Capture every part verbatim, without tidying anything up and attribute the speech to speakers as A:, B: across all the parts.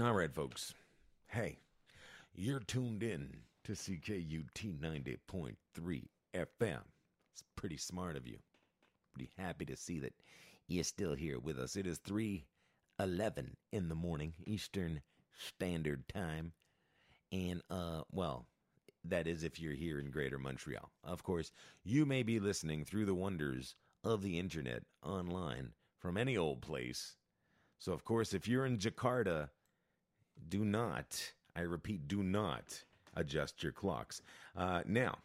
A: All right, folks. Hey, you're tuned in to C K U T ninety point three F M. It's pretty smart of you. Pretty happy to see that you're still here with us. It is three eleven in the morning, Eastern Standard Time. And, uh, well, that is if you're here in Greater Montreal. Of course, you may be listening through the wonders of the internet online from any old place. So, of course, if you're in Jakarta, do not, I repeat, do not adjust your clocks. Uh, now,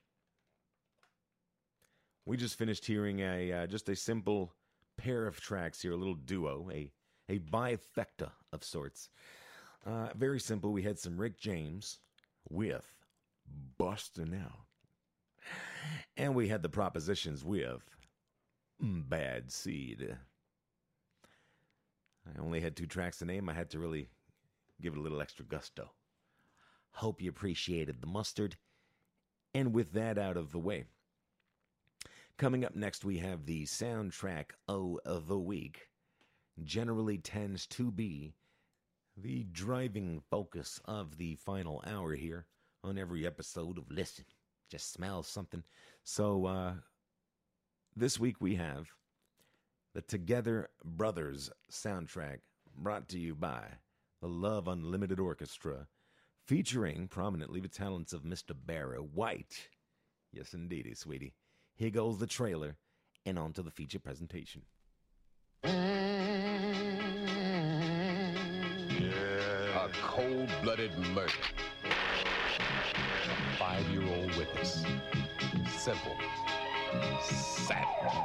A: we just finished hearing a uh, just a simple pair of tracks here, a little duo, a, a bifecta of sorts. Uh, very simple. We had some Rick James with Bustin' Out. And we had the Propositions with Bad Seed. I only had two tracks to name. I had to really give it a little extra gusto. Hope you appreciated the mustard. And with that out of the way, coming up next, we have the soundtrack of the week. Generally tends to be the driving focus of the final hour here on every episode of Listen. Just smells something. So uh, this week we have the Together Brothers soundtrack, brought to you by the Love Unlimited Orchestra, featuring prominently the talents of Mister Barry White. Yes, indeedy, sweetie. Here goes the trailer, and on to the feature presentation.
B: Yeah. A cold-blooded murder. A five-year-old witness. Simple. Savage.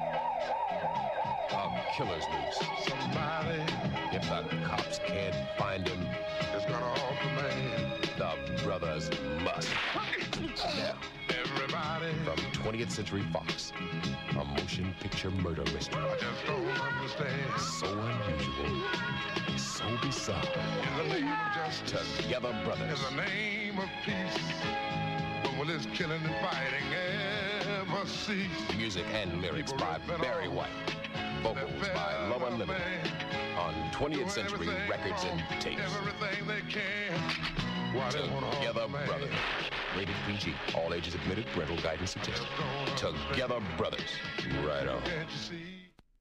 B: A killer's noose.
C: Somebody,
B: if the cops can't find him,
C: it's gonna off the man.
B: The brothers must. Now,
C: Everybody,
B: from twentieth Century Fox, a motion picture murder mystery.
C: I just don't understand.
B: So unusual, so bizarre.
C: In the name of justice,
B: Together Brothers.
C: in the name of peace, when will this killing and fighting ever cease?
B: Music and lyrics
C: People
B: by
C: ripping
B: Barry
C: off
B: White. Vocals
C: that
B: by Love
C: fellow
B: Unlimited.
C: man.
B: On twentieth
C: Doing
B: Century
C: everything
B: Records
C: wrong,
B: and Tapes.
C: Everything they can. Why they wanna off
B: Together
C: the man.
B: Brothers. Rated P G. All ages admitted. Parental guidance suggested. Together Brothers. Right on.
C: Can't you see?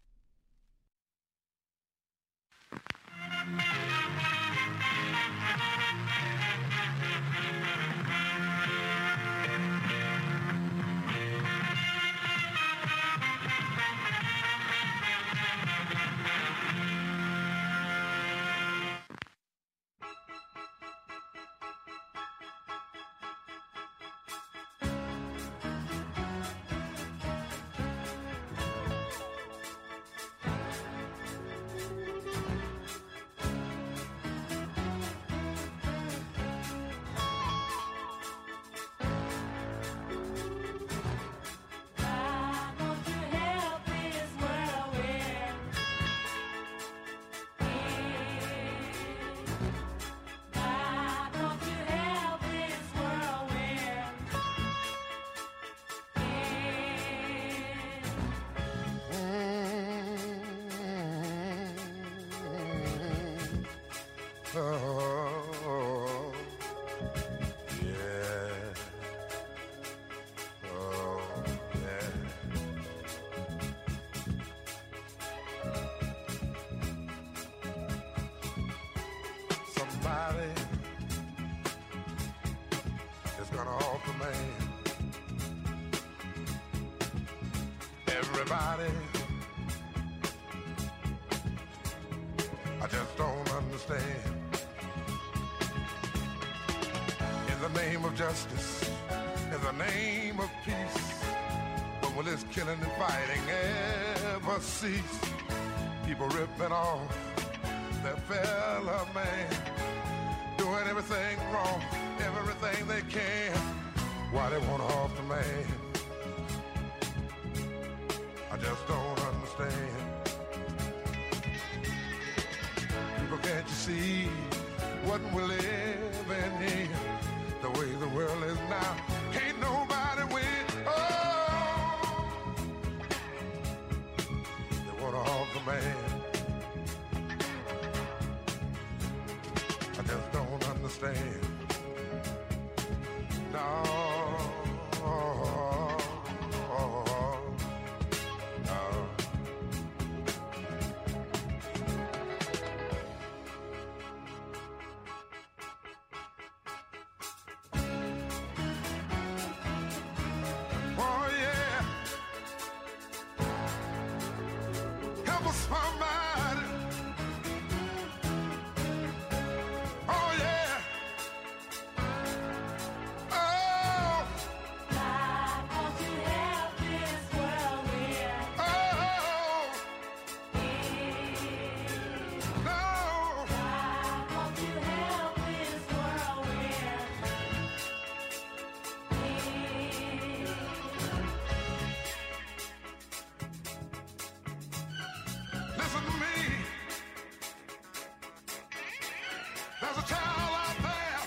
C: Oh, yeah. Oh, yeah. Somebody is gonna off the man. Everybody, I just don't understand. In the name of justice, in the name of peace, when will this killing and fighting ever cease? People ripping off their fellow man, doing everything wrong, everything they can. Why they want off the man? I just don't understand. People, can't you see what we're living in? The way the world is now, can't nobody win. Oh, they want to off the man. understand. No, no. Oh yeah, help us somebody. Oh yeah. Oh.
D: God, won't you help this world with
C: Oh.
D: peace?
C: No.
D: God, won't you help this world with peace?
C: Listen to me. There's a child out there.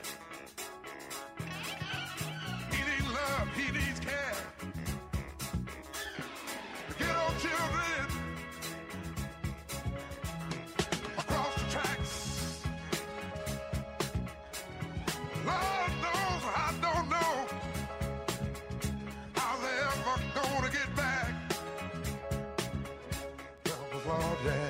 C: He needs love. He needs care. Get old children across the tracks. Lord knows I don't know how they ever gonna get back. Help us, Lord, yeah.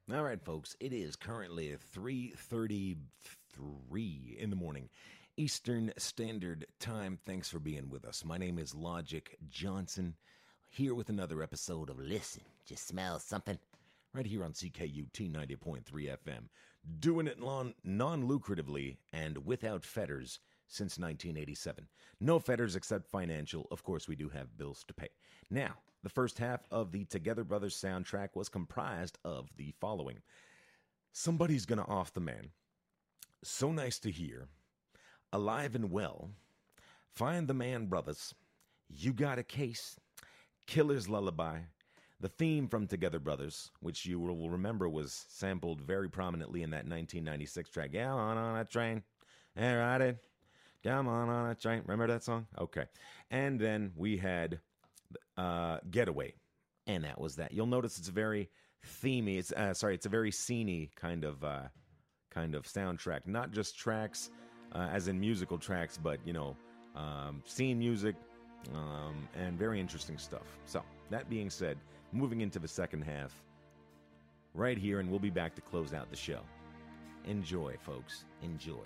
A: All right, folks, it is currently three thirty-three in the morning, Eastern Standard Time. Thanks for being with us. My name is Logic Johnson, here with another episode of Listen, Just Smell Something, right here on C K U T ninety point three F M, doing it non- non-lucratively and without fetters since nineteen eighty-seven. No fetters except financial. Of course, we do have bills to pay. Now, the first half of the Together Brothers soundtrack was comprised of the following. Somebody's Gonna Off the Man, So Nice to Hear, Alive and Well, Find the Man Brothers, You Got a Case, Killer's Lullaby, the theme from Together Brothers, which you will remember was sampled very prominently in that nineteen ninety-six track, Get on on a train, and ride it, come on on a train. Remember that song? Okay. And then we had uh, Getaway, and that was that. You'll notice it's very themey. It's uh, sorry, it's a very sceney kind of uh, kind of soundtrack. Not just tracks, uh, as in musical tracks, but you know, um, scene music, um, and very interesting stuff. So that being said, moving into the second half, right here, and we'll be back to close out the show. Enjoy, folks. Enjoy.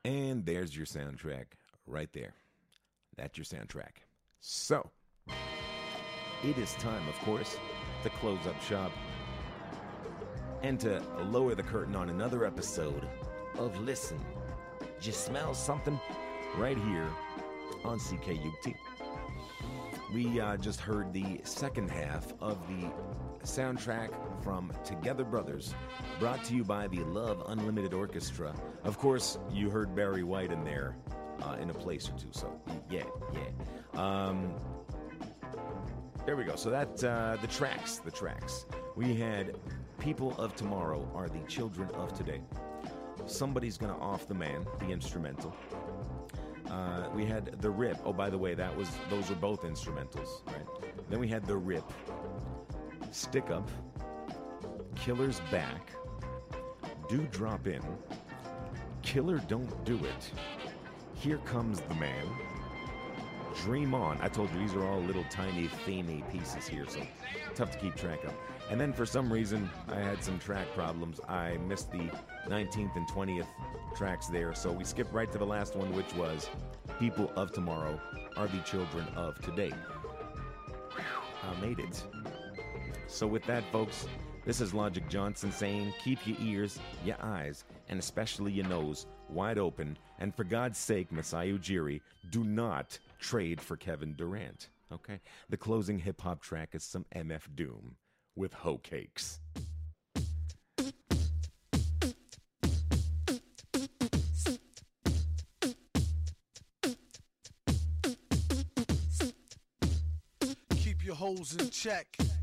A: And there's your soundtrack right there. That's your soundtrack. So, it is time, of course, to close up shop and to lower the curtain on another episode of Listen. Just smell something right here on C K U T. We uh, just heard the second half of the soundtrack from Together Brothers, brought to you by the Love Unlimited Orchestra. Of course, you heard Barry White in there uh, in a place or two, so yeah, yeah. Um, there we go. So that, uh, the tracks, the tracks. We had People of Tomorrow Are the Children of Today. Somebody's Gonna Off the Man, the instrumental. Uh, we had The Rip. Oh, by the way, that was those were both instrumentals, right? Then we had The Rip, Stick Up, Killer's Back, Do Drop In, Killer Don't Do It, Here Comes the Man, Dream On. I told you these are all little tiny themey pieces here, so tough to keep track of. And then for some reason, I had some track problems. I missed the nineteenth and twentieth tracks there, so we skipped right to the last one, which was People of Tomorrow Are the Children of Today. I made it. So with that, folks, this is Logic Johnson saying, keep your ears, your eyes, and especially your nose wide open, and for God's sake, Masai Ujiri, do not trade for Kevin Durant, okay? The closing hip-hop track is some M F Doom with Hoe Cakes.
E: Keep your hoes in check.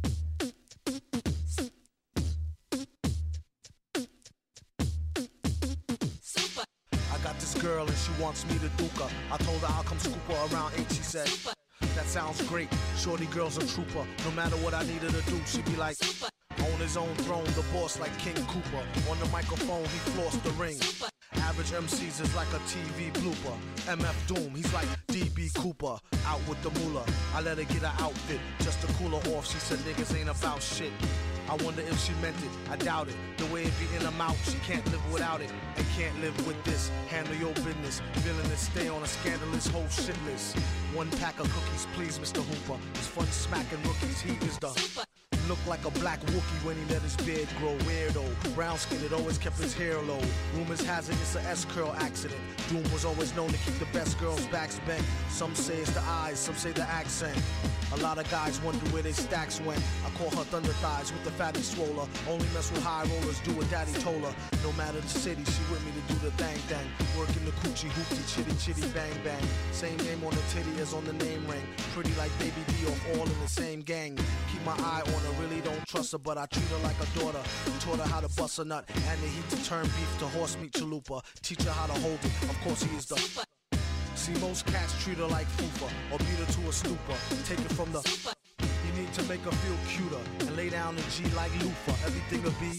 E: I got this girl and she wants me to duke her. I told her I'll come scoop her around eight, she said. That sounds great. Shorty girl's a trooper. No matter what I need her to do, she be like, on his own throne, the boss like King Cooper. On the microphone, he flossed the ring. Average M Cs is like a T V blooper. M F Doom, he's like D B Cooper. Out with the moolah. I let her get her outfit just to cool her off. She said niggas ain't about shit. I wonder if she meant it, I doubt it. The way it be in her mouth, she can't live without it. And can't live with this, handle your business. Villainous, stay on a scandalous whole shit list. One pack of cookies, please, Mister Hooper. It's fun smacking rookies, he is the... Look like a black Wookie when he let his beard grow. Weirdo, brown skin, it always kept his hair low. Rumors has it it's a S-curl accident. Doom was always known to keep the best girls' backs bent. Some say it's the eyes, some say the accent. A lot of guys wonder where their stacks went. I call her thunder thighs with the fatty swoller. Only mess with high rollers, do what daddy told her. No matter the city, she with me to do the thang thang. Working the coochie hoopty chitty chitty bang bang. Same name on the titty as on the name ring. Pretty like Baby D off all in the same gang. Keep my eye on her, really don't trust her, but I treat her like a daughter. Taught her how to bust a nut and the heat to turn beef to horse meat chalupa. Teach her how to hold it, of course he is the... See, most cats treat her like fupa or beat her to a stupor. Take it from the... You need to make her feel cuter and lay down the G like loofah. Everything'll be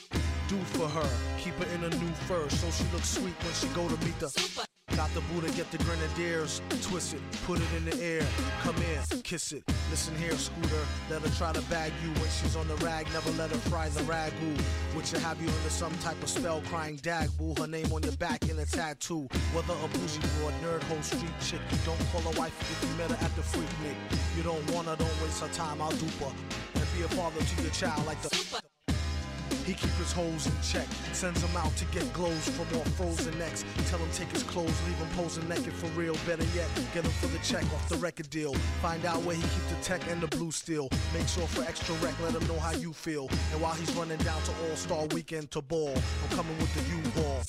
E: do for her. Keep her in a new fur so she looks sweet when she go to meet the... Got the Buddha, get the grenadiers, twist it, put it in the air, come in, kiss it. Listen here, Scooter, let her try to bag you when she's on the rag. Never let her fry the ragu, which will have you under some type of spell, crying dag boo. Her name on your back in a tattoo. Whether a bougie broad, nerd, hoe, street chick, don't call her wife if you met her at the freak nick. You don't want her, don't waste her time, I'll dupe her and be a father to your child like the... He keep his hoes in check, sends him out to get glows from all frozen necks. Tell him take his clothes, leave him posing naked for real. Better yet, get him for the check off the record deal. Find out where he keep the tech and the blue steel. Make sure for extra rec, let him know how you feel. And while he's running down to All-Star Weekend to ball, I'm coming with the U-Haul.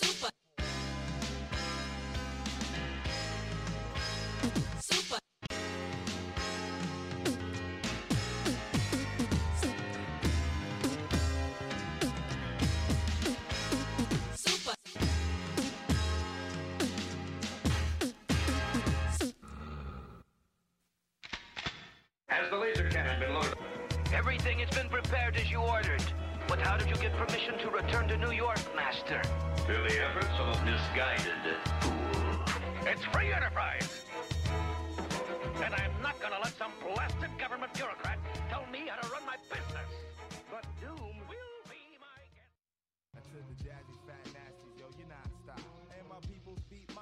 F: Has the laser cannon been loaded?
G: Everything has been prepared as you ordered. But how did you get permission to return to New York, Master?
F: Through the efforts of a misguided fool.
G: It's free enterprise! And I'm not gonna let some blasted government bureaucrat tell me how to run my business. But Doom will be my guest.
E: I said the jazzy fat nasties, yo, you're not stop. And my people's beat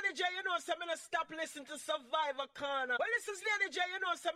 H: Lady J, you know, so I'm gonna stop listening to Survivor Corner. Well, this is Lady J, you know, so